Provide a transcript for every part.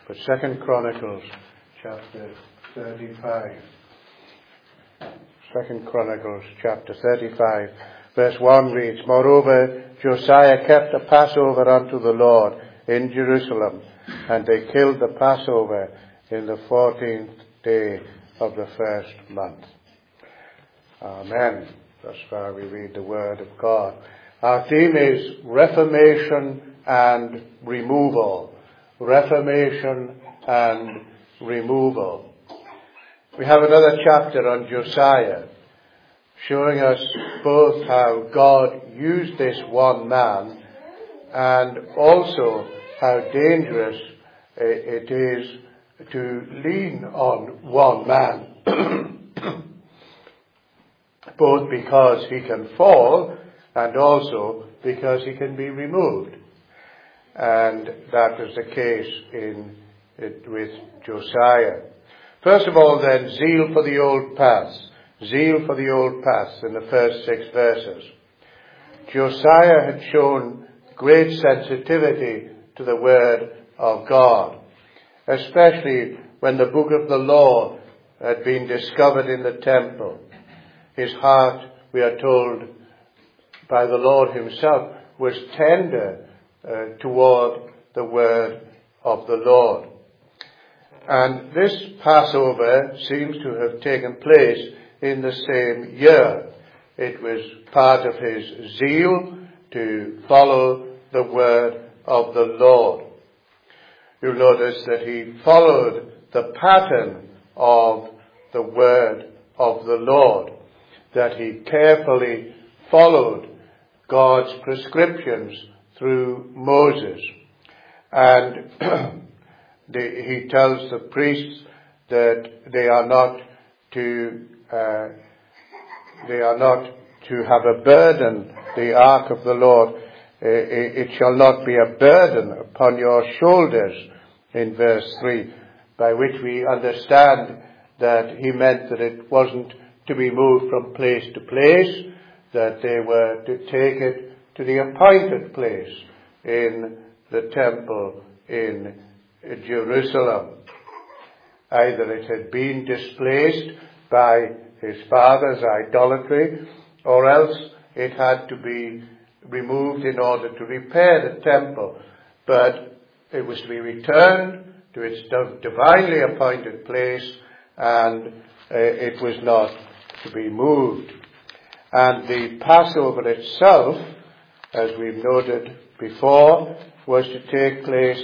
But 2 Chronicles chapter 35. 2 Chronicles chapter 35 verse 1 reads, Moreover, Josiah kept a Passover unto the Lord in Jerusalem, and they killed the Passover in the 14th day of the first month. Amen. Thus far we read the word of God. Our theme is Reformation and Removal. Reformation and Removal. We have another chapter on Josiah, showing us both how God used this one man and also how dangerous it is to lean on one man, both because he can fall and also because he can be removed. And that was the case with Josiah. First of all then, zeal for the old paths. Zeal for the old paths in the first 6 verses. Josiah had shown great sensitivity to the word of God, especially when the book of the law had been discovered in the temple. His heart, we are told by the Lord himself, was tender toward the word of the Lord. And this Passover seems to have taken place in the same year. It was part of his zeal to follow the word of the Lord. You'll notice that he followed the pattern of the word of the Lord, that he carefully followed God's prescriptions through Moses. And he tells the priests that they are not to have a burden, the ark of the Lord. It shall not be a burden upon your shoulders, in verse 3, by which we understand that he meant that it wasn't to be moved from place to place, that they were to take it to the appointed place in the temple in Jerusalem. Either it had been displaced by his father's idolatry, or else it had to be removed in order to repair the temple. But it was to be returned to its divinely appointed place, and it was not to be moved. And the Passover itself, as we've noted before, was to take place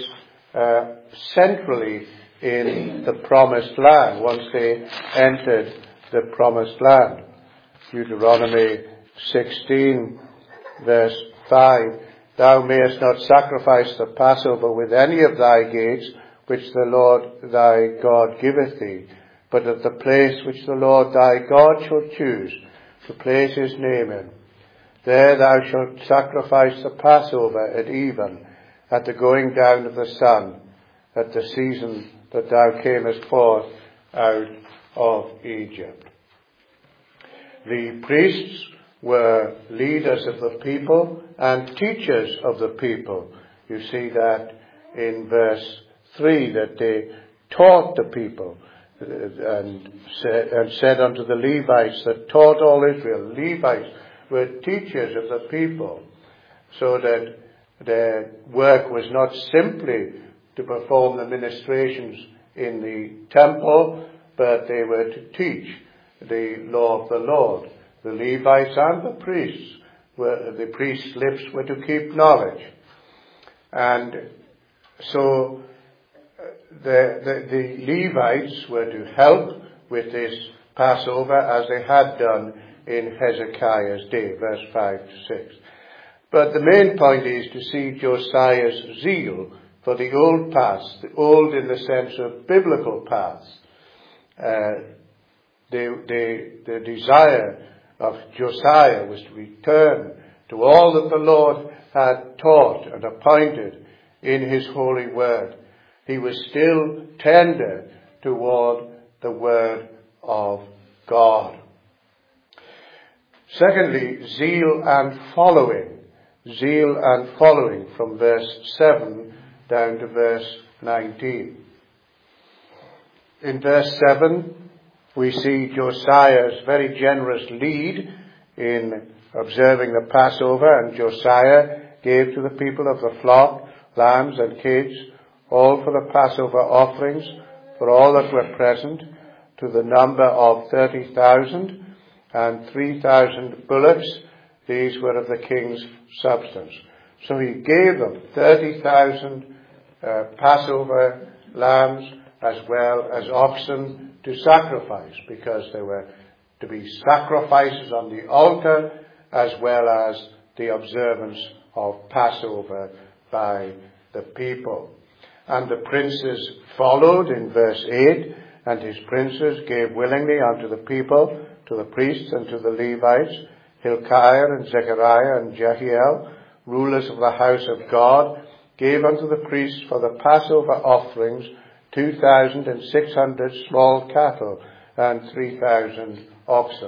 centrally in the promised land, once they entered the promised land. Deuteronomy 16 verse 5, Thou mayest not sacrifice the Passover with any of thy gates, which the Lord thy God giveth thee, but at the place which the Lord thy God shall choose to place his name in. There thou shalt sacrifice the Passover at even, at the going down of the sun, at the season that thou camest forth out of Egypt. The priests were leaders of the people and teachers of the people. You see that in verse 3, that they taught the people and said unto the Levites that taught all Israel. Levites were teachers of the people, so that their work was not simply to perform the ministrations in the temple, but they were to teach the law of the Lord. The Levites and the priests the priests' lips were to keep knowledge. And so the Levites were to help with this Passover as they had done in Hezekiah's day, verse 5 to 6. But the main point is to see Josiah's zeal for the old paths, the old in the sense of biblical paths. The desire of Josiah was to return to all that the Lord had taught and appointed in his holy word. He was still tender toward the word of God. Secondly, zeal and following. Zeal and following from verse 7 down to verse 19. in verse 7, we see Josiah's very generous lead in observing the Passover, and Josiah gave to the people of the flock lambs and kids, all for the Passover offerings, for all that were present, to the number of 30,000, and 3,000 bullocks. These were of the king's substance. So he gave them 30,000 Passover lambs as well as oxen to sacrifice, because there were to be sacrifices on the altar as well as the observance of Passover by the people. And the princes followed in verse 8, and his princes gave willingly unto the people, to the priests and to the Levites, Hilkiah and Zechariah and Jehiel, rulers of the house of God, gave unto the priests for the Passover offerings 2,600 small cattle and 3,000 oxen.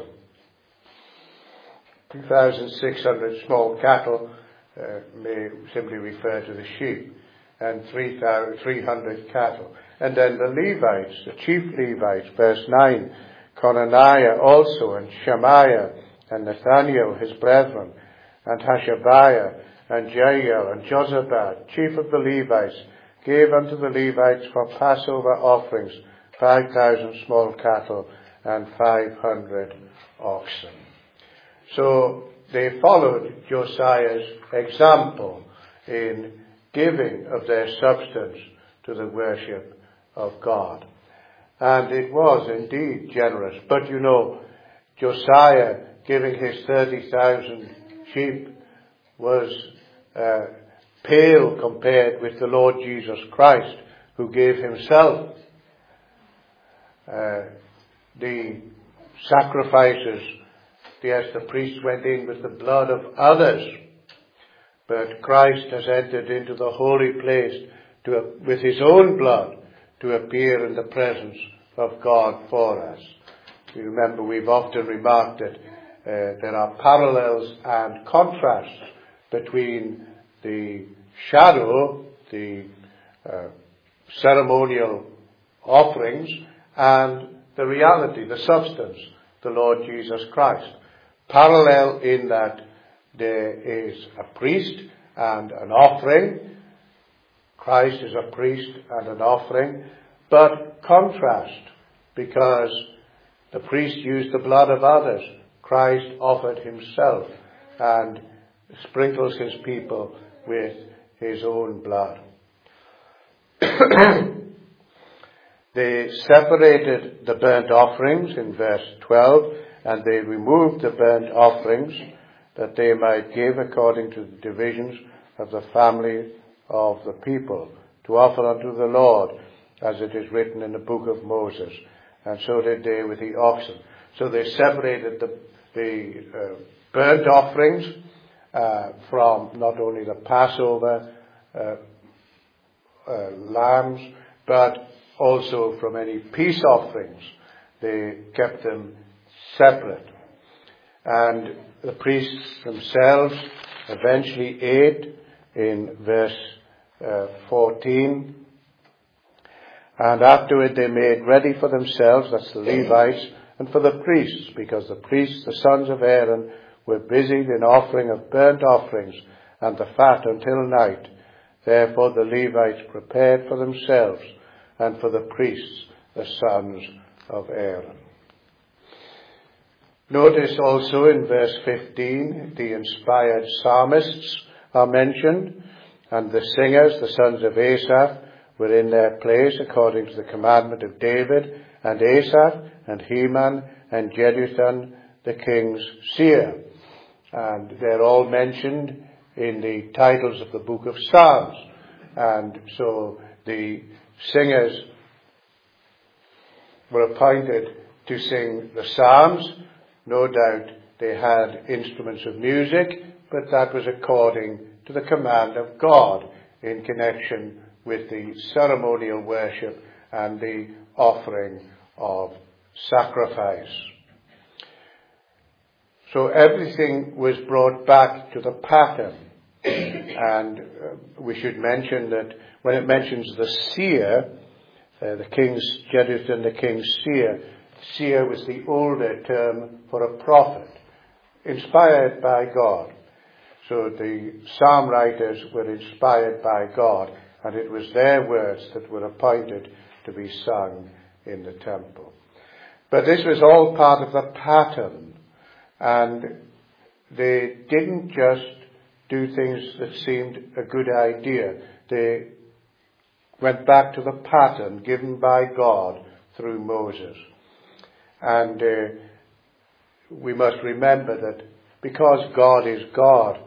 2,600 small cattle may simply refer to the sheep, and 300 cattle. And then the Levites, the chief Levites, verse 9, Conaniah also, and Shemaiah, and Nathaniel his brethren, and Hashabiah, and Jael, and Jozabad, chief of the Levites, gave unto the Levites for Passover offerings 5,000 small cattle and 500 oxen. So they followed Josiah's example in giving of their substance to the worship of God. And it was indeed generous. But you know, Josiah giving his 30,000 sheep was pale compared with the Lord Jesus Christ, who gave himself. The sacrifices, yes, the priests went in with the blood of others, but Christ has entered into the holy place with his own blood to appear in the presence of God for us. You remember, we've often remarked that there are parallels and contrasts between the shadow, the ceremonial offerings, and the reality, the substance, the Lord Jesus Christ. Parallel in that there is a priest and an offering. Christ is a priest and an offering. But contrast, because the priest used the blood of others. Christ offered himself and sprinkles his people with his own blood. They separated the burnt offerings in verse 12, and they removed the burnt offerings that they might give according to the divisions of the family of the people, to offer unto the Lord, as it is written in the book of Moses. And so did they with the oxen. So they separated the burnt offerings from not only the Passover lambs, but also from any peace offerings. They kept them separate. And the priests themselves eventually ate in verse 14. And afterward they made ready for themselves, that's the Levites, and for the priests, because the priests, the sons of Aaron, were busied in offering of burnt offerings and the fat until night. Therefore the Levites prepared for themselves and for the priests, the sons of Aaron. Notice also in verse 15, the inspired psalmists are mentioned, and the singers, the sons of Asaph, were in their place according to the commandment of David, and Asaph, and Heman, and Jeduthun, the king's seer. And they're all mentioned in the titles of the book of Psalms. And so the singers were appointed to sing the Psalms. No doubt they had instruments of music, but that was according to the command of God in connection with the ceremonial worship and the offering of sacrifice. So everything was brought back to the pattern. And we should mention that when it mentions the seer, the king's Jeduthun, the king's seer. Seer was the older term for a prophet, inspired by God. So the psalm writers were inspired by God, and it was their words that were appointed to be sung in the temple. But this was all part of the pattern, and they didn't just do things that seemed a good idea. They went back to the pattern given by God through Moses. And we must remember that because God is God,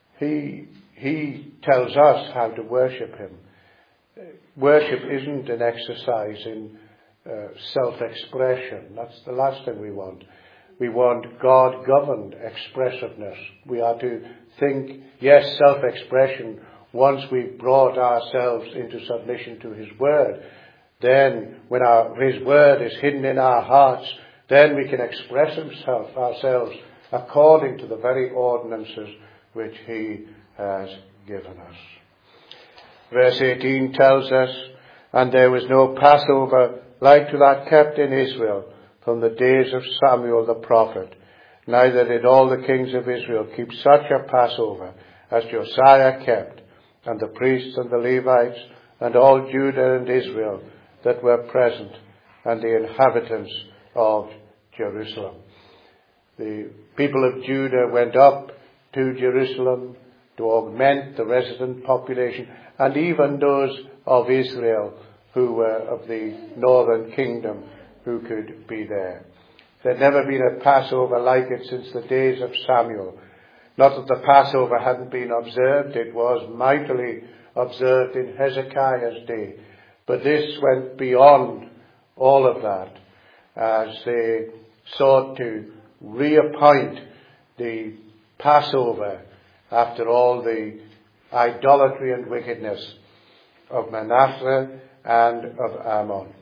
He tells us how to worship Him. Worship isn't an exercise in self-expression. That's the last thing we want. We want God-governed expressiveness. We are to think, yes, self-expression, once we've brought ourselves into submission to His Word. Then, when His Word is hidden in our hearts, then we can express ourselves according to the very ordinances which He has given us. Verse 18 tells us, and there was no Passover like to that kept in Israel from the days of Samuel the prophet. Neither did all the kings of Israel keep such a Passover as Josiah kept, and the priests and the Levites, and all Judah and Israel that were present, and the inhabitants of Jerusalem. The people of Judah went up to Jerusalem to augment the resident population, and even those of Israel who were of the northern kingdom who could be there. There'd never been a Passover like it since the days of Samuel. Not that the Passover hadn't been observed, it was mightily observed in Hezekiah's day. But this went beyond all of that as they sought to reappoint the Passover after all the idolatry and wickedness of Manasseh and of Ammon.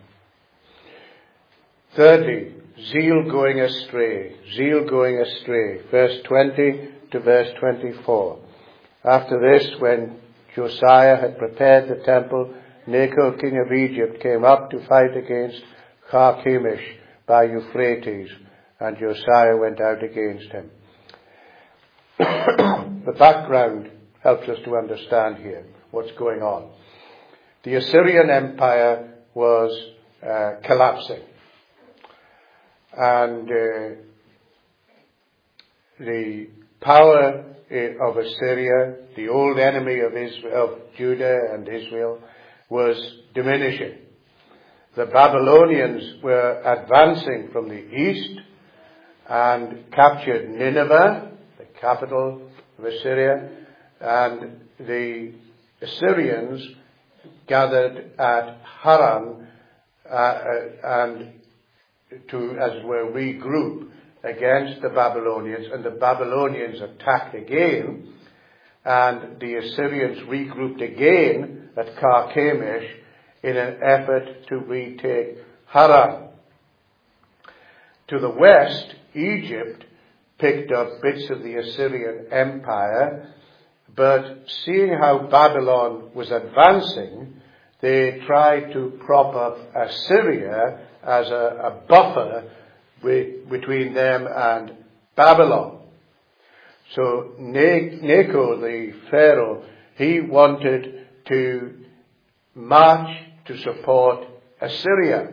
Thirdly, zeal going astray. Zeal going astray. Verse 20 to verse 24. After this, when Josiah had prepared the temple, Necho, king of Egypt, came up to fight against Carchemish by Euphrates, and Josiah went out against him. The background helps us to understand here what's going on. The Assyrian Empire was collapsing. And the power of Assyria, the old enemy of Judah and Israel, was diminishing. The Babylonians were advancing from the east and captured Nineveh, the capital of Assyria, and the Assyrians gathered at Haran and to, as it were, regroup against the Babylonians, and the Babylonians attacked again, and the Assyrians regrouped again at Carchemish in an effort to retake Haran. To the west, Egypt picked up bits of the Assyrian Empire, but seeing how Babylon was advancing, they tried to prop up Assyria as a buffer between them and Babylon. So Necho, the Pharaoh, he wanted to march to support Assyria.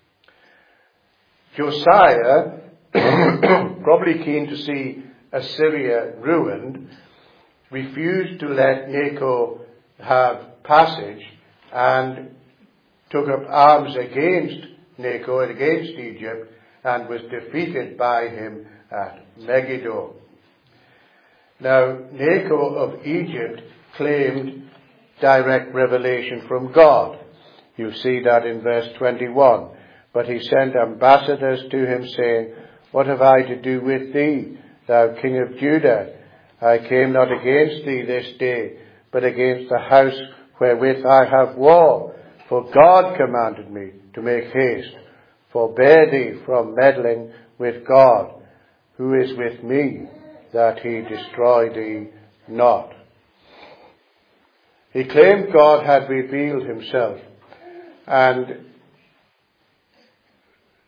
Josiah, probably keen to see Assyria ruined, refused to let Necho have passage and took up arms against Necho and against Egypt, and was defeated by him at Megiddo. Now, Necho of Egypt claimed direct revelation from God. You see that in verse 21. But he sent ambassadors to him, saying, "What have I to do with thee, thou king of Judah? I came not against thee this day, but against the house wherewith I have war. For God commanded me to make haste. Forbear thee from meddling with God, who is with me, that he destroy thee not." He claimed God had revealed himself, and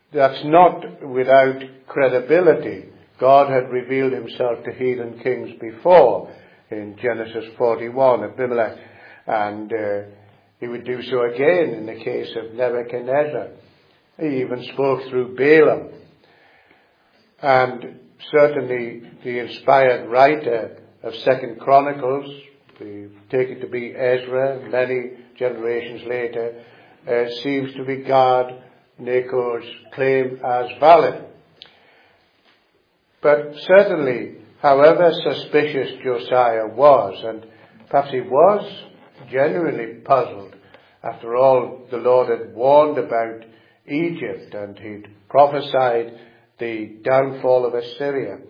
that's not without credibility. God had revealed himself to heathen kings before in Genesis 41, Abimelech, and he would do so again in the case of Nebuchadnezzar. He even spoke through Balaam. And certainly the inspired writer of 2nd Chronicles, we take it to be Ezra, many generations later, seems to regard Necho's claim as valid. But certainly, however suspicious Josiah was, and perhaps he was genuinely puzzled. After all, the Lord had warned about Egypt and he'd prophesied the downfall of Assyria.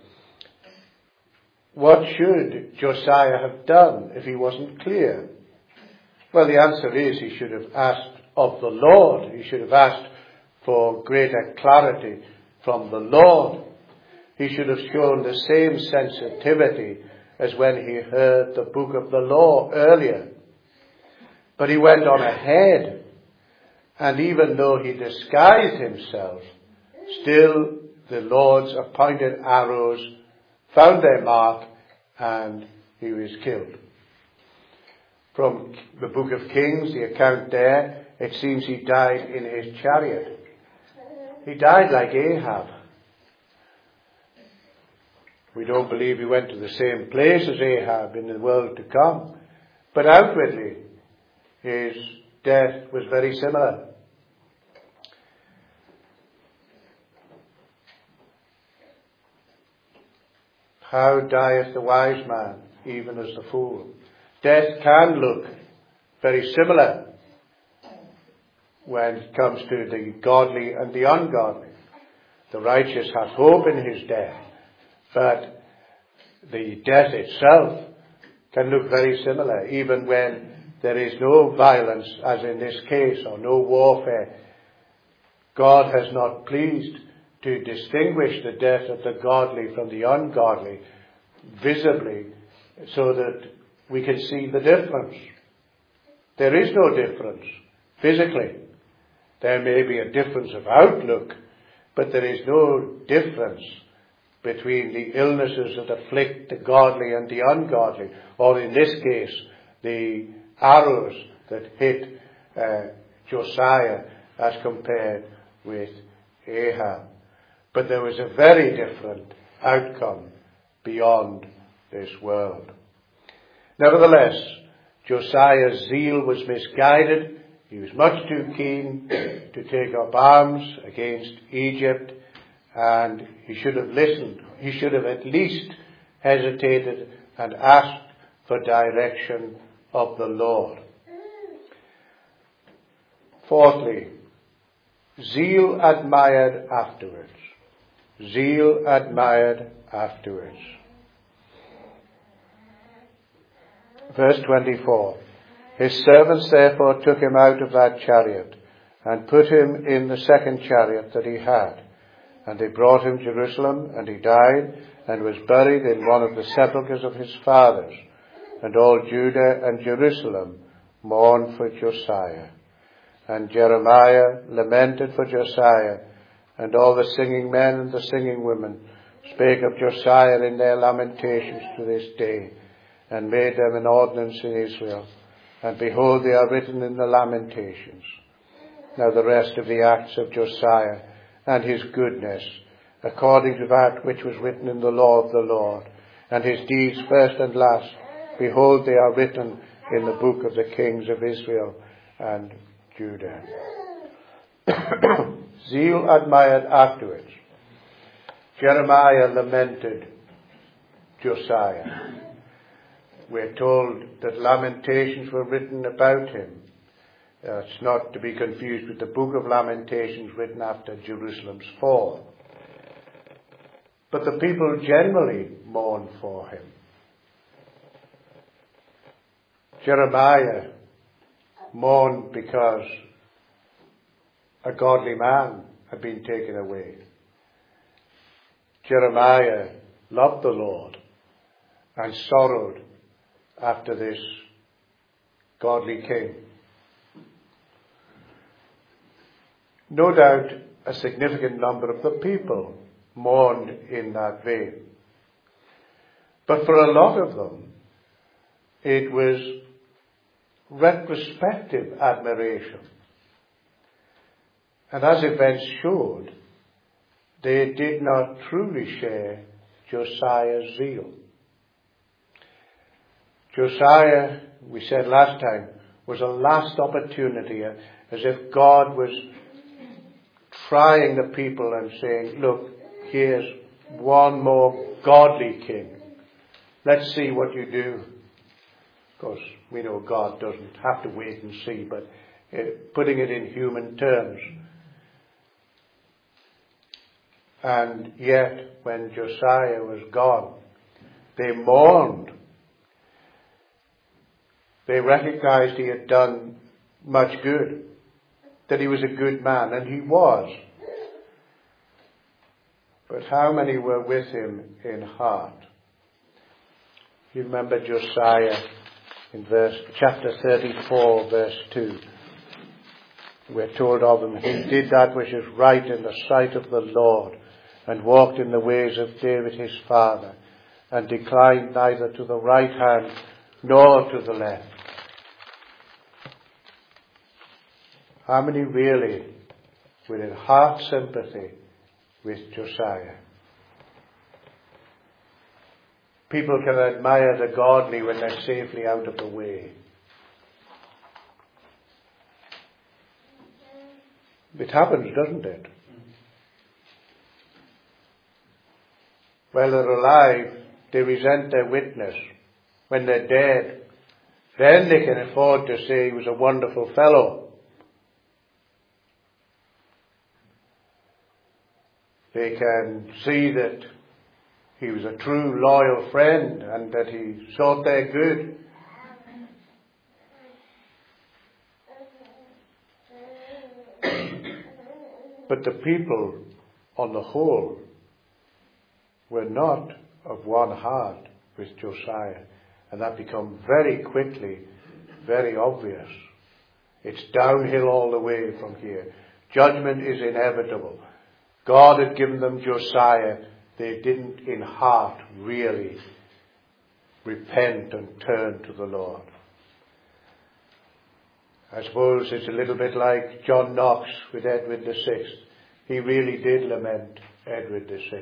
What should Josiah have done if he wasn't clear? Well, the answer is he should have asked of the Lord. He should have asked for greater clarity from the Lord. He should have shown the same sensitivity as when he heard the book of the law earlier. But he went on ahead, and even though he disguised himself, still the Lord's appointed arrows found their mark, and he was killed. From the book of Kings, the account there, it seems he died in his chariot. He died like Ahab. We don't believe he went to the same place as Ahab in the world to come, but outwardly his death was very similar. How dieth the wise man, even as the fool? Death can look very similar when it comes to the godly and the ungodly. The righteous has hope in his death, but the death itself can look very similar, even when there is no violence, as in this case, or no warfare. God has not pleased to distinguish the death of the godly from the ungodly visibly, so that we can see the difference. There is no difference physically. There may be a difference of outlook, but there is no difference between the illnesses that afflict the godly and the ungodly, or in this case, the arrows that hit Josiah as compared with Ahab. But there was a very different outcome beyond this world. Nevertheless, Josiah's zeal was misguided. He was much too keen to take up arms against Egypt, and he should have listened. He should have at least hesitated and asked for direction of the Lord. Fourthly, zeal admired afterwards. Zeal admired afterwards. Verse 24. His servants therefore took him out of that chariot and put him in the second chariot that he had. And they brought him to Jerusalem, and he died and was buried in one of the sepulchres of his fathers. And all Judah and Jerusalem mourned for Josiah. And Jeremiah lamented for Josiah, and all the singing men and the singing women spake of Josiah in their lamentations to this day, and made them an ordinance in Israel. And behold, they are written in the Lamentations. Now the rest of the acts of Josiah and his goodness, according to that which was written in the law of the Lord, and his deeds first and last, behold, they are written in the book of the kings of Israel and Judah. Zeal admired afterwards. Jeremiah lamented Josiah. We're told that Lamentations were written about him. It's not to be confused with the book of Lamentations written after Jerusalem's fall. But the people generally mourned for him. Jeremiah mourned because a godly man had been taken away. Jeremiah loved the Lord and sorrowed after this godly king. No doubt a significant number of the people mourned in that vein. But for a lot of them, it was retrospective admiration. And as events showed, they did not truly share Josiah's zeal. Josiah, we said last time, was a last opportunity, as if God was trying the people and saying, look, here's one more godly king. Let's see what you do. Of course, we know God doesn't have to wait and see, but putting it in human terms. And yet, when Josiah was gone, they mourned. They recognized he had done much good, that he was a good man, and he was. But how many were with him in heart? You remember Josiah in chapter 34, verse 2. We're told of him, he did that which is right in the sight of the Lord, and walked in the ways of David his father, and declined neither to the right hand nor to the left. How many really were in heart sympathy with Josiah? People can admire the godly when they're safely out of the way. It happens, doesn't it? While they're alive, they resent their witness. When they're dead, then they can afford to say he was a wonderful fellow. They can see that he was a true, loyal friend and that he sought their good. But the people, on the whole, were not of one heart with Josiah. And that became very quickly very obvious. It's downhill all the way from here. Judgment is inevitable. God had given them Josiah. They didn't in heart really repent and turn to the Lord. I suppose it's a little bit like John Knox with Edward VI. He really did lament Edward VI.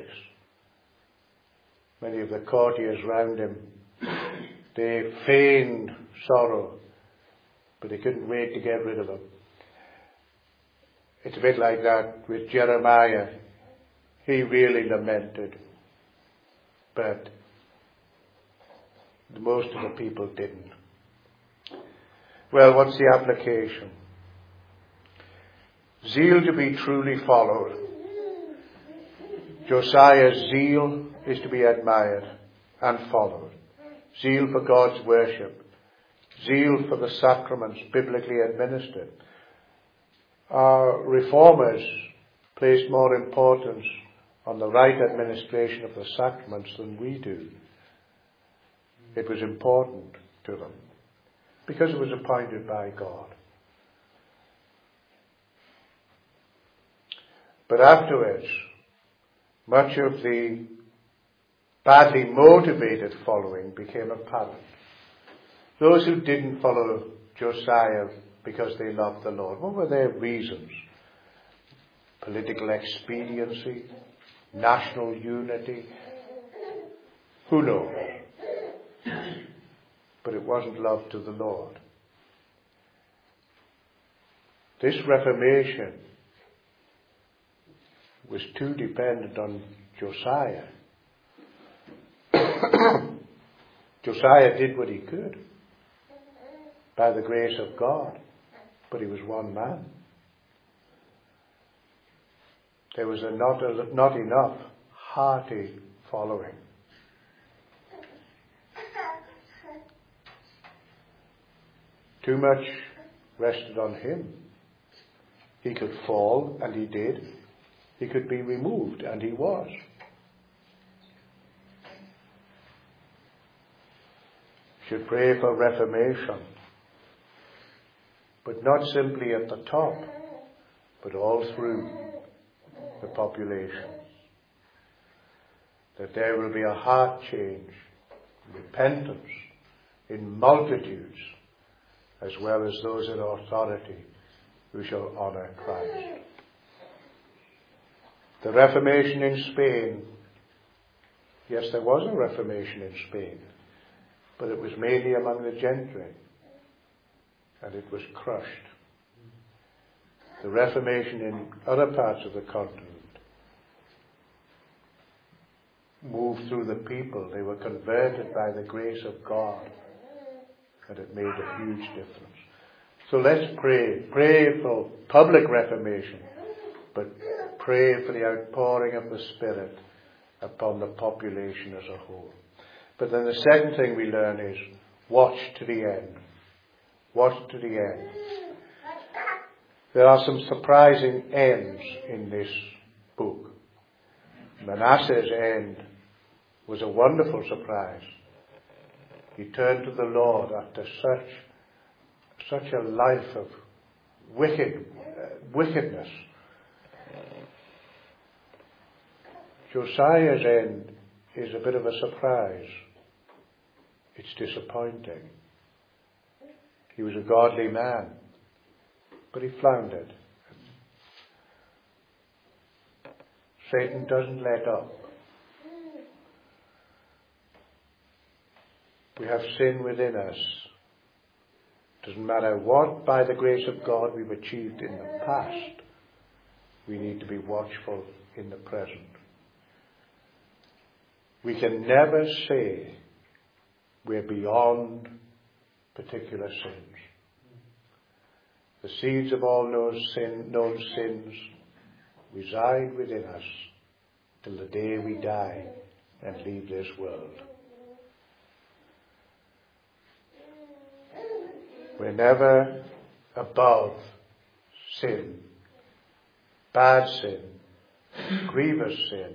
Many of the courtiers round him, they feigned sorrow, but they couldn't wait to get rid of him. It's a bit like that with Jeremiah. He really lamented, but most of the people didn't. Well, what's the application? Zeal to be truly followed. Josiah's zeal is to be admired and followed. Zeal for God's worship. Zeal for the sacraments biblically administered. Our reformers placed more importance on the right administration of the sacraments than we do. It was important to them because it was appointed by God. But afterwards, much of the badly motivated following became apparent. Those who didn't follow Josiah because they loved the Lord, what were their reasons? Political expediency? National unity? Who knows? But it wasn't love to the Lord. This Reformation was too dependent on Josiah. Josiah did what he could by the grace of God, but he was one man. There was not enough hearty following. Too much rested on him. He could fall, and he did. He could be removed, and he was. Should pray for reformation, but not simply at the top, but all through. the population. That there will be a heart change, repentance in multitudes, as well as those in authority who shall honour Christ. The Reformation in Spain, yes, there was a Reformation in Spain, but it was mainly among the gentry, and it was crushed. The Reformation in other parts of the continent moved through the people. They were converted by the grace of God, and it made a huge difference. So let's pray. Pray for public reformation, but pray for the outpouring of the Spirit upon the population as a whole. But then the second thing we learn is watch to the end. Watch to the end. There are some surprising ends in this book. Manasseh's end was a wonderful surprise. He turned to the Lord after such a life of wickedness. Josiah's end is a bit of a surprise. It's disappointing. He was a godly man, but he floundered. Satan doesn't let up. We have sin within us. Doesn't matter what, by the grace of God, we've achieved in the past. We need to be watchful in the present. We can never say we're beyond particular sins. The seeds of all known sins reside within us till the day we die and leave this world. We're never above sin, bad sin, grievous sin,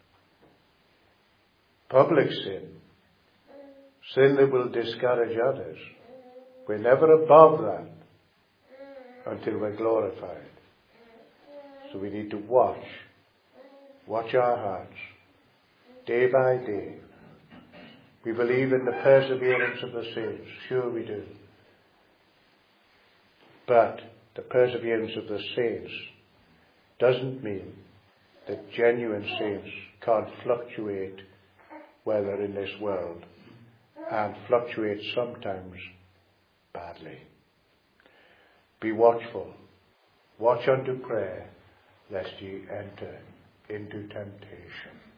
public sin, sin that will discourage others. We're never above that until we're glorified. So we need to watch our hearts, day by day. We believe in the perseverance of the saints, sure we do. But the perseverance of the saints doesn't mean that genuine saints can't fluctuate while they're in this world, and fluctuate sometimes badly. Be watchful. Watch unto prayer, lest ye enter into temptation.